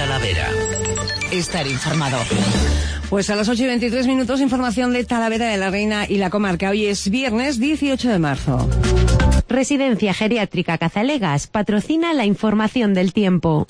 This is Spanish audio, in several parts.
Talavera. Estar informado. Pues a las 8:23, información de Talavera de la Reina y la comarca. Hoy es viernes 18 de marzo. Residencia Geriátrica Cazalegas patrocina la información del tiempo.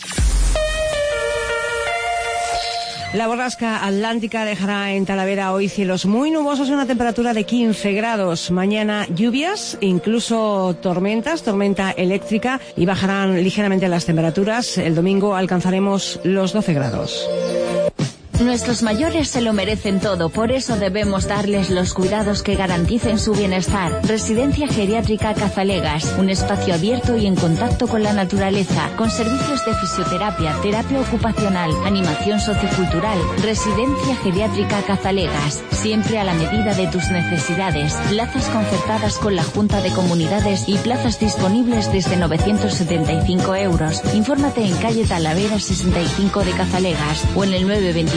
La borrasca atlántica dejará en Talavera hoy cielos muy nubosos y una temperatura de 15 grados. Mañana lluvias, incluso tormenta eléctrica, y bajarán ligeramente las temperaturas. El domingo alcanzaremos los 12 grados. Nuestros mayores se lo merecen todo, por eso debemos darles los cuidados que garanticen su bienestar. Residencia Geriátrica Cazalegas, un espacio abierto y en contacto con la naturaleza, con servicios de fisioterapia, terapia ocupacional, animación sociocultural. Residencia Geriátrica Cazalegas, siempre a la medida de tus necesidades. Plazas concertadas con la Junta de Comunidades y plazas disponibles desde 975 euros. Infórmate en calle Talavera 65 de Cazalegas o en el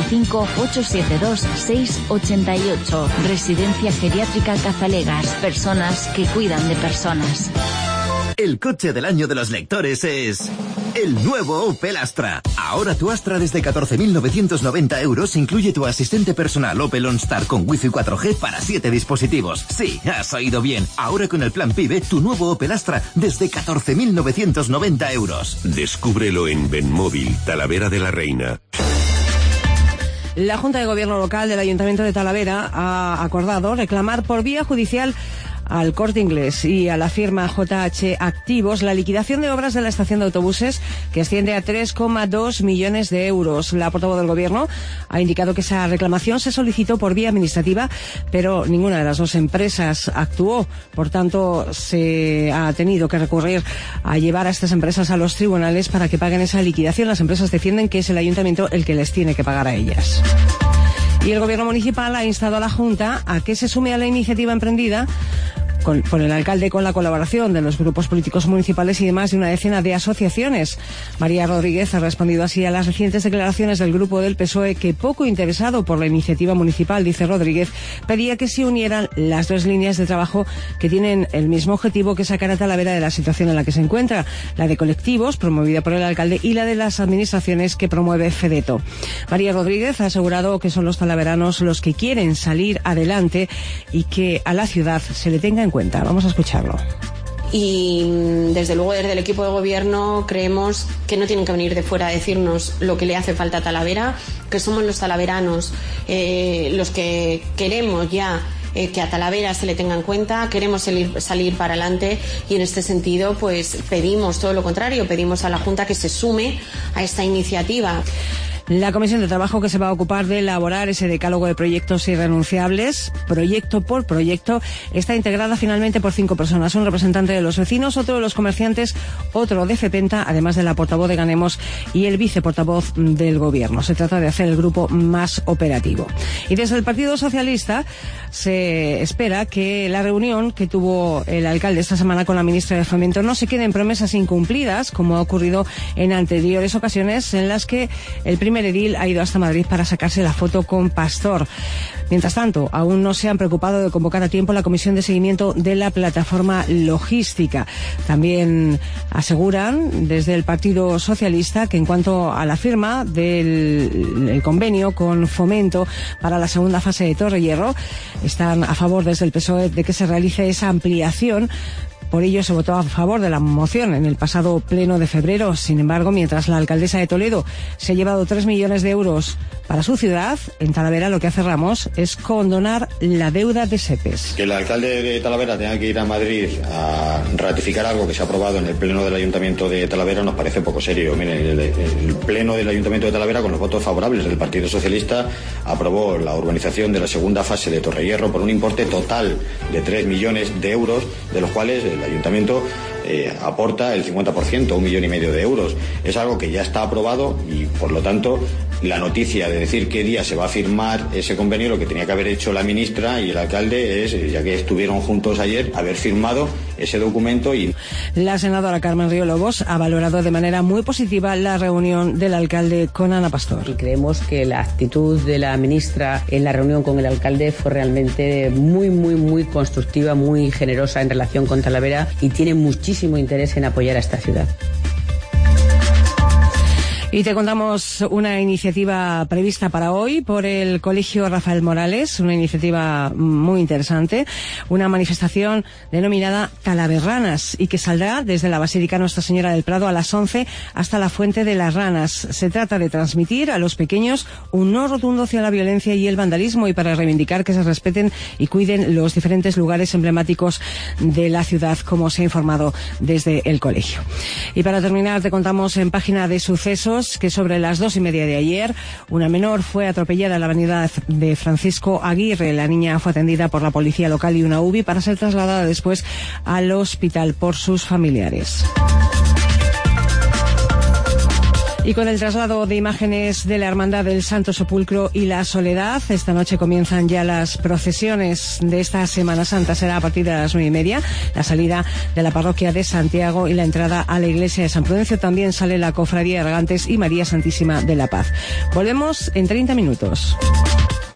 925-872-688. Residencia Geriátrica Cazalegas. Personas que cuidan de personas. El coche del año de los lectores es el nuevo Opel Astra. Ahora tu Astra desde 14.990 euros incluye tu asistente personal Opel OnStar con Wi-Fi 4G para 7 dispositivos. Sí, has oído bien. Ahora con el plan PIBE, tu nuevo Opel Astra desde 14.990 euros. Descúbrelo en Benmóvil, Talavera de la Reina. La Junta de Gobierno Local del Ayuntamiento de Talavera ha acordado reclamar por vía judicial al Corte Inglés y a la firma JH Activos la liquidación de obras de la estación de autobuses, que asciende a 3,2 millones de euros. La portavoz del Gobierno ha indicado que esa reclamación se solicitó por vía administrativa, pero ninguna de las dos empresas actuó. Por tanto, se ha tenido que recurrir a llevar a estas empresas a los tribunales para que paguen esa liquidación. Las empresas defienden que es el Ayuntamiento el que les tiene que pagar a ellas. Y el Gobierno municipal ha instado a la Junta a que se sume a la iniciativa emprendida por el alcalde, con la colaboración de los grupos políticos municipales y de más de una decena de asociaciones. María Rodríguez ha respondido así a las recientes declaraciones del grupo del PSOE, que, poco interesado por la iniciativa municipal, dice Rodríguez, pedía que se unieran las dos líneas de trabajo que tienen el mismo objetivo, que sacar a Talavera de la situación en la que se encuentra: la de colectivos, promovida por el alcalde, y la de las administraciones, que promueve Fedeto. María Rodríguez ha asegurado que son los talaveranos los que quieren salir adelante y que a la ciudad se le tenga en cuenta. Vamos a escucharlo. Y desde luego desde el equipo de gobierno creemos que no tienen que venir de fuera a decirnos lo que le hace falta a Talavera, que somos los talaveranos los que queremos ya que a Talavera se le tenga en cuenta, queremos salir para adelante, y en este sentido pues pedimos todo lo contrario, pedimos a la Junta que se sume a esta iniciativa. La comisión de trabajo que se va a ocupar de elaborar ese decálogo de proyectos irrenunciables, proyecto por proyecto, está integrada finalmente por 5 personas. Un representante de los vecinos, otro de los comerciantes, otro de FEPENTA, además de la portavoz de Ganemos y el viceportavoz del Gobierno. Se trata de hacer el grupo más operativo. Y desde el Partido Socialista se espera que la reunión que tuvo el alcalde esta semana con la ministra de Fomento no se queden promesas incumplidas, como ha ocurrido en anteriores ocasiones en las que el primer edil ha ido hasta Madrid para sacarse la foto con Pastor. Mientras tanto, aún no se han preocupado de convocar a tiempo la comisión de seguimiento de la plataforma logística. También aseguran desde el Partido Socialista que en cuanto a la firma del convenio con Fomento para la segunda fase de Torrehierro, están a favor desde el PSOE de que se realice esa ampliación. Por ello se votó a favor de la moción en el pasado pleno de febrero. Sin embargo, mientras la alcaldesa de Toledo se ha llevado 3 millones de euros para su ciudad, en Talavera lo que hace Ramos es condonar la deuda de SEPES. Que el alcalde de Talavera tenga que ir a Madrid a ratificar algo que se ha aprobado en el pleno del Ayuntamiento de Talavera nos parece poco serio. Miren, el pleno del Ayuntamiento de Talavera, con los votos favorables del Partido Socialista, aprobó la urbanización de la segunda fase de Torrehierro por un importe total de 3 millones de euros, de los cuales el Ayuntamiento aporta el 50%, 1,5 millones de euros. Es algo que ya está aprobado y, por lo tanto, la noticia de decir qué día se va a firmar ese convenio, lo que tenía que haber hecho la ministra y el alcalde es, ya que estuvieron juntos ayer, haber firmado ese documento. Y la senadora Carmen Río Lobos ha valorado de manera muy positiva la reunión del alcalde con Ana Pastor. Y creemos que la actitud de la ministra en la reunión con el alcalde fue realmente muy constructiva, muy generosa en relación con Talavera, y tiene muchísimo interés en apoyar a esta ciudad. Y te contamos una iniciativa prevista para hoy por el Colegio Rafael Morales, una iniciativa muy interesante, una manifestación denominada Talaverranas y que saldrá desde la Basílica Nuestra Señora del Prado a las 11 hasta la Fuente de las Ranas. Se trata de transmitir a los pequeños un no rotundo hacia la violencia y el vandalismo y para reivindicar que se respeten y cuiden los diferentes lugares emblemáticos de la ciudad, como se ha informado desde el colegio. Y para terminar, te contamos en página de sucesos que sobre las 2:30 de ayer, una menor fue atropellada en la avenida de Francisco Aguirre. La niña fue atendida por la policía local y una UBI para ser trasladada después al hospital por sus familiares. Y con el traslado de imágenes de la Hermandad del Santo Sepulcro y la Soledad, esta noche comienzan ya las procesiones de esta Semana Santa. Será a partir de las 9:30 la salida de la parroquia de Santiago y la entrada a la iglesia de San Prudencio. También sale la Cofradía de Argantes y María Santísima de la Paz. Volvemos en 30 minutos.